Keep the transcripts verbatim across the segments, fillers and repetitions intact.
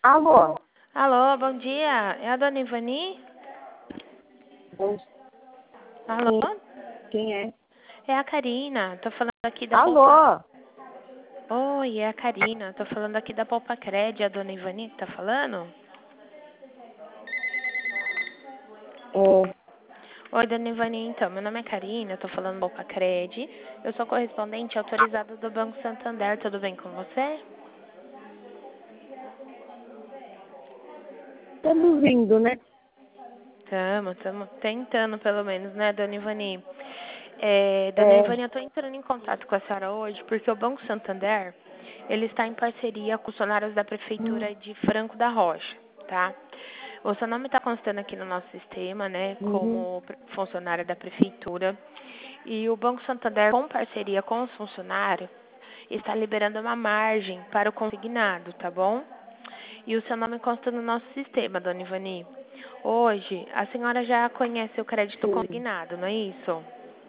Alô? Alô, bom dia. É a dona Ivani? Bom, Alô? sim, quem é? É a Karina. Tô falando aqui da Poupa. Alô? Oi, é a Karina. Tô falando aqui da Poupa Cred. É a dona Ivani que tá falando? É, Oi, dona Ivani. Então, meu nome é Karina. Tô falando da Poupa Cred. Eu sou correspondente autorizada do Banco Santander. Tudo bem com você? estamos vindo, né? Tamo, tamo tentando pelo menos, né, dona Ivani? É, dona É, Ivani, eu tô entrando em contato com a senhora hoje porque o Banco Santander, ele está em parceria com os funcionários da hum, Prefeitura de Franco da Rocha, tá? O seu nome está constando aqui no nosso sistema, né, uhum, como pre- funcionária da Prefeitura. E o Banco Santander, com parceria com os funcionários, está liberando uma margem para o consignado, tá bom? E o seu nome consta no nosso sistema, dona Ivani. Hoje, a senhora já conhece o crédito sim, consignado, não é isso?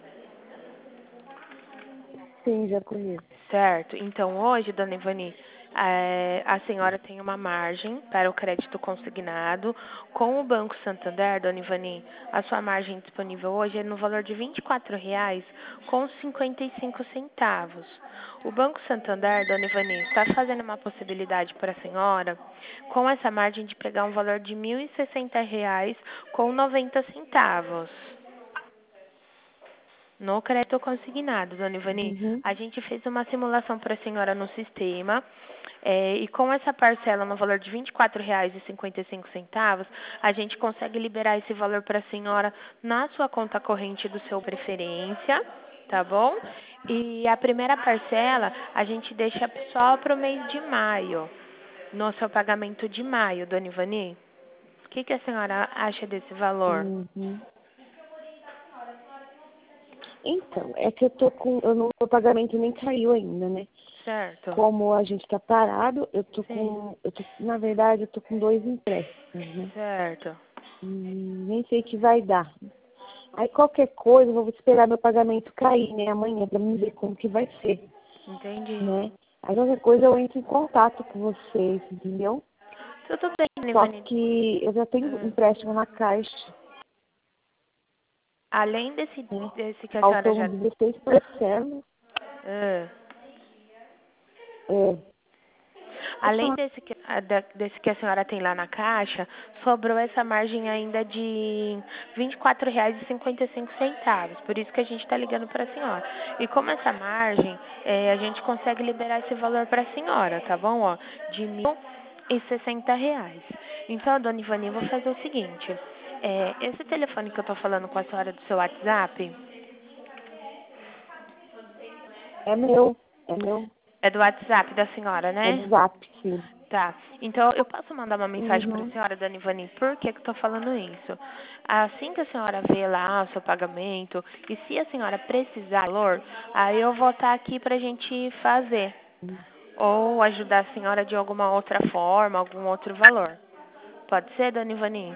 sim, já conheço. Certo. Então, hoje, dona Ivani, eh, a senhora tem uma margem para o crédito consignado. Com o Banco Santander, dona Ivani, a sua margem disponível hoje é no valor de vinte e quatro reais com cinquenta e cinco centavos. O Banco Santander, dona Ivani, está fazendo uma possibilidade para a senhora, com essa margem, de pegar um valor de mil e sessenta reais com noventa centavos. No crédito consignado, dona Ivani, Uhum, a gente fez uma simulação para a senhora no sistema, eh, e com essa parcela no valor de vinte e quatro reais e cinquenta e cinco centavos, a gente consegue liberar esse valor para a senhora na sua conta corrente do seu preferência, tá bom? E a primeira parcela a gente deixa só para o mês de maio, no seu pagamento de maio, dona Ivani. O que, que a senhora acha desse valor? uhum. Então, é que eu tô com, eu não, o pagamento nem caiu ainda, né? Certo? Como a gente tá parado, eu tô Sim. com, eu tô, na verdade, eu tô com dois empréstimos, né? Certo. Hum, nem sei o que vai dar. Aí qualquer coisa, eu vou esperar meu pagamento cair, né, amanhã, pra me ver como que vai ser, Entendi. né? Aí qualquer coisa eu entro em contato com vocês, entendeu? Tudo bem, Só Ivani. que eu já tenho Ah, empréstimo na Caixa, além desse, né? desse que a senhora Faltam já. uns dezesseis parcelas. Ah, É, pode além falar. desse que, a- da- desse que a senhora tem lá na caixa, sobrou essa margem ainda de vinte e quatro reais e cinquenta e cinco centavos. Por isso que a gente está ligando para a senhora. E como essa margem, eh, a gente consegue liberar esse valor para a senhora, tá bom? Ó, de mil e sessenta reais. Então, dona Ivani, eu vou fazer o seguinte. Eh, esse telefone que eu tô falando com a senhora do seu WhatsApp, É meu, é meu, é do WhatsApp da senhora, é né? do Zap, sim. Tá. Então, eu posso mandar uma mensagem para a Uhum. senhora, dona Ivani, por que que eu tô falando isso? Assim que a senhora vê lá o seu pagamento, e se a senhora precisar de valor, aí eu vou estar aqui pra gente fazer. Ou ajudar a senhora de alguma outra forma, algum outro valor. Pode ser, dona Ivani?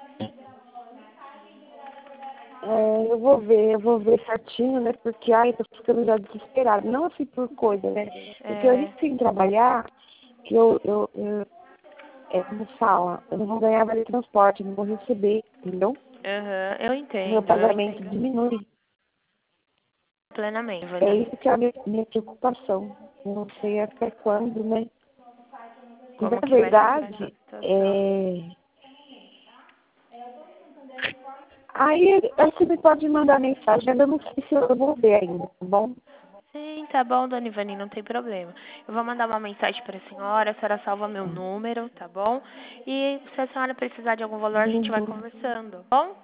É, eu vou ver, eu vou ver certinho, né? Porque, ai, tô ficando já desesperada. Não assim por coisa, né? Porque eu É. nem sem trabalhar, que eu, eu, eu, é como fala, eu não vou ganhar vale transporte, eu não vou receber, entendeu? Aham, eu O meu entendo, eu pagamento entendo diminui. plenamente, É Ivani. isso que é a minha, minha preocupação. Eu não sei até quando, né? E, Como na que vai ficar essa verdade, situação? é... aí você me pode mandar mensagem, mas eu não sei se eu vou ver ainda, tá bom? Sim, tá bom, dona Ivani, não tem problema. Eu vou mandar uma mensagem para a senhora, a senhora salva meu número, tá bom? E se a senhora precisar de algum valor, a gente vai Uhum. conversando, tá bom?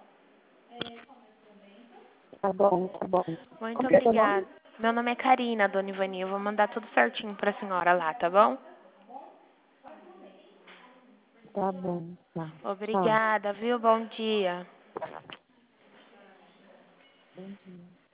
Tá bom, tá bom. Muito Como que é seu obrigada. nome? Meu nome é Karina, dona Ivani, eu vou mandar tudo certinho para a senhora lá, tá bom? Tá bom, tá. Tchau. Obrigada, viu? Bom dia. Bom dia.